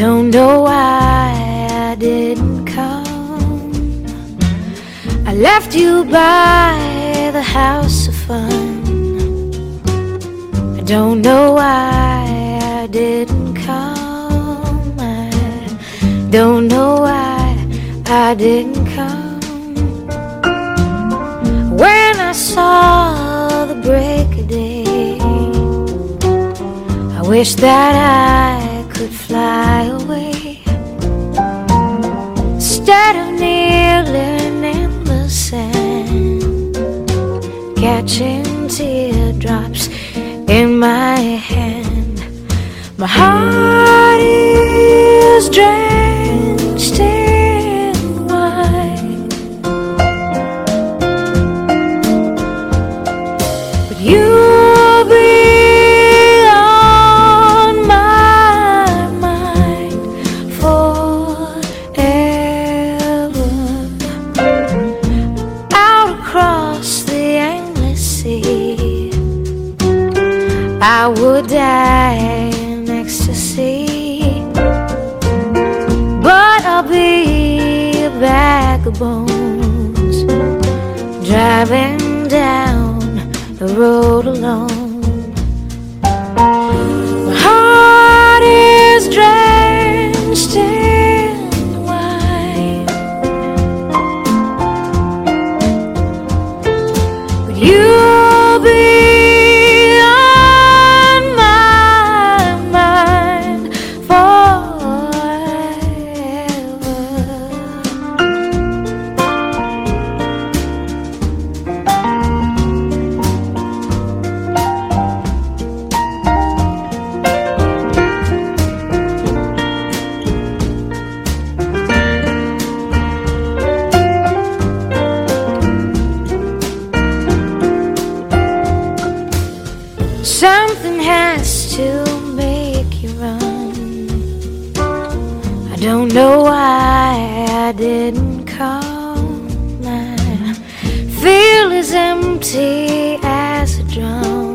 don't know why I didn't come. I left you by the house of fun. I don't know why I didn't come. I don't know why I didn't come. When I saw the break of day, I wish that I could fly away, instead of kneeling in the sand, catching teardrops in my hand. My heart is drenched in wine, but you'll be on my mind forever. Out across the endless sea, I would die in ecstasy, but I'll be a bag of bones, driving down the road alone. My heart is drenched in wine, but you'll be something has to make you run. I don't know why I didn't come. I feel as empty as a drum.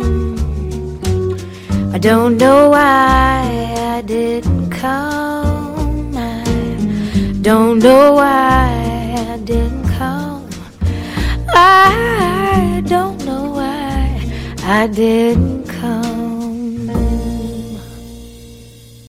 I don't know why I didn't come. I don't know why I didn't come. I don't know why I didn't